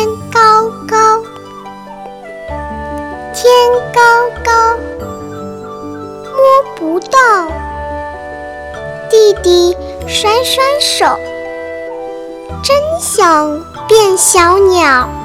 天高高，天高高，摸不到。弟弟甩甩手，真想变小鸟。